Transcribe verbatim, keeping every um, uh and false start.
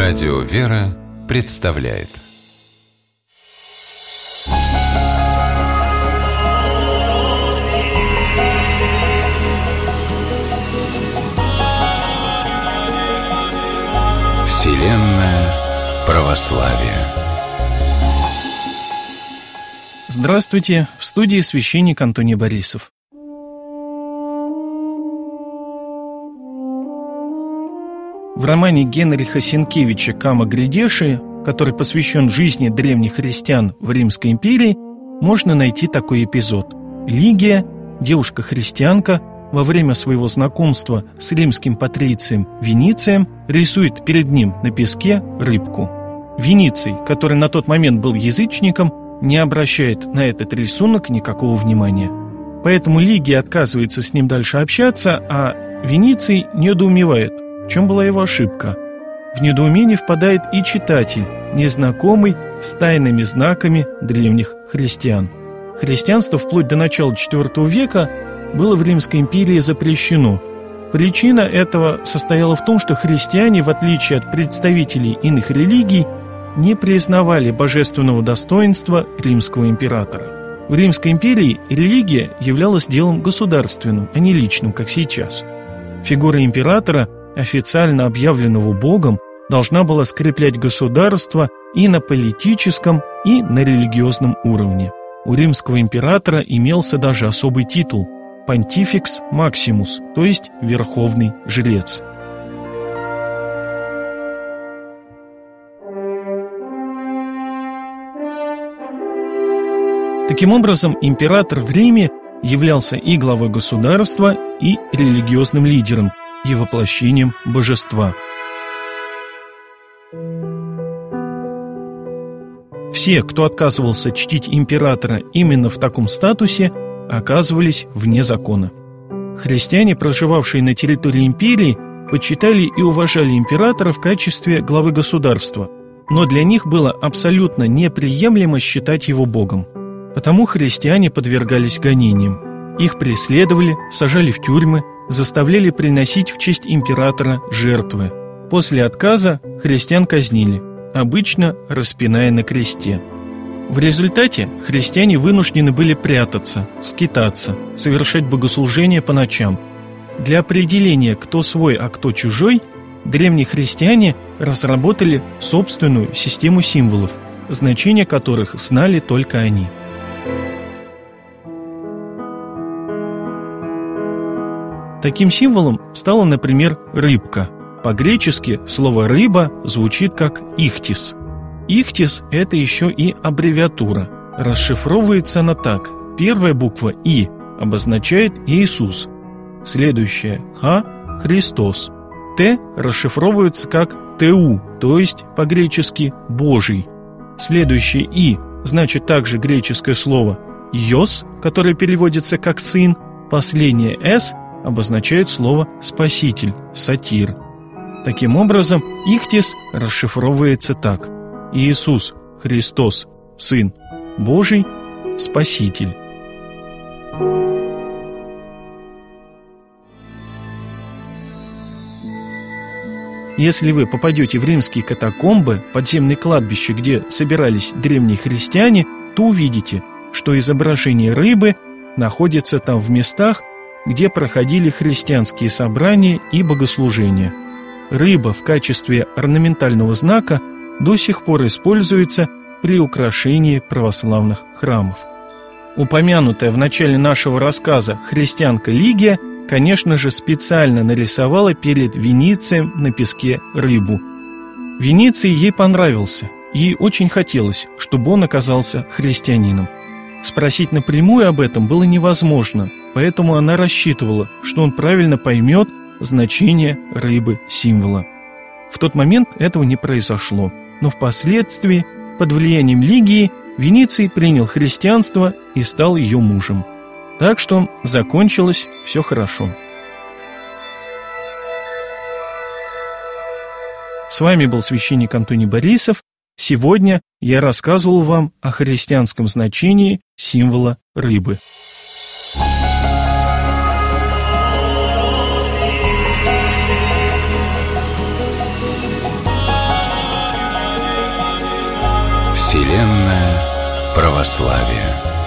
Радио «Вера» представляет Вселенная православия. Здравствуйте, в студии священник Антоний Борисов. В романе Генриха Сенкевича «Кама Грядеши», который посвящен жизни древних христиан в Римской империи, можно найти такой эпизод. Лигия, девушка-христианка, во время своего знакомства с римским патрицием Веницием рисует перед ним на песке рыбку. Вениций, который на тот момент был язычником, не обращает на этот рисунок никакого внимания. Поэтому Лигия отказывается с ним дальше общаться, а Вениций недоумевает, в чем была его ошибка. В недоумение впадает и читатель, незнакомый с тайными знаками древних христиан. Христианство вплоть до начала четвёртого века было в Римской империи запрещено. Причина этого состояла в том, что христиане, в отличие от представителей иных религий, не признавали божественного достоинства римского императора. В Римской империи религия являлась делом государственным, а не личным, как сейчас. Фигура императора, официально объявленного Богом, должна была скреплять государство и на политическом, и на религиозном уровне. У римского императора имелся даже особый титул – Pontifex Maximus, то есть верховный жрец. Таким образом, император в Риме являлся и главой государства, и религиозным лидером, и воплощением божества. Все, кто отказывался чтить императора именно в таком статусе, оказывались вне закона. Христиане, проживавшие на территории империи, почитали и уважали императора в качестве главы государства, но для них было абсолютно неприемлемо считать его богом. Потому христиане подвергались гонениям. Их преследовали, сажали в тюрьмы, заставляли приносить в честь императора жертвы. После отказа христиан казнили, обычно распиная на кресте. В результате христиане вынуждены были прятаться, скитаться, совершать богослужения по ночам. Для определения, кто свой, а кто чужой, древние христиане разработали собственную систему символов, значения которых знали только они. Таким символом стала, например, рыбка. По-гречески слово «рыба» звучит как «ихтис». «Ихтис» — это еще и аббревиатура. Расшифровывается она так. Первая буква «И» обозначает Иисус. Следующая «Х» — Христос. «Т» расшифровывается как «Теу», то есть по-гречески «Божий». Следующее «И» значит также греческое слово «Йос», которое переводится как «сын». Последнее «С» обозначает слово «спаситель», «сатир». Таким образом, «Ихтис» расшифровывается так: Иисус Христос, Сын Божий, Спаситель. Если вы попадете в римские катакомбы, подземные кладбища, где собирались древние христиане, то увидите, что изображение рыбы находится там в местах, где проходили христианские собрания и богослужения. Рыба в качестве орнаментального знака до сих пор используется при украшении православных храмов. Упомянутая в начале нашего рассказа христианка Лигия, конечно же, специально нарисовала перед Веницием на песке рыбу. Вениций ей понравился, ей очень хотелось, чтобы он оказался христианином. Спросить напрямую об этом было невозможно, поэтому она рассчитывала, что он правильно поймет значение рыбы-символа. В тот момент этого не произошло, но впоследствии, под влиянием Лигии, Вениций принял христианство и стал ее мужем. Так что закончилось все хорошо. С вами был священник Антоний Борисов. Сегодня я рассказывал вам о христианском значении символа рыбы. Вселенная православия.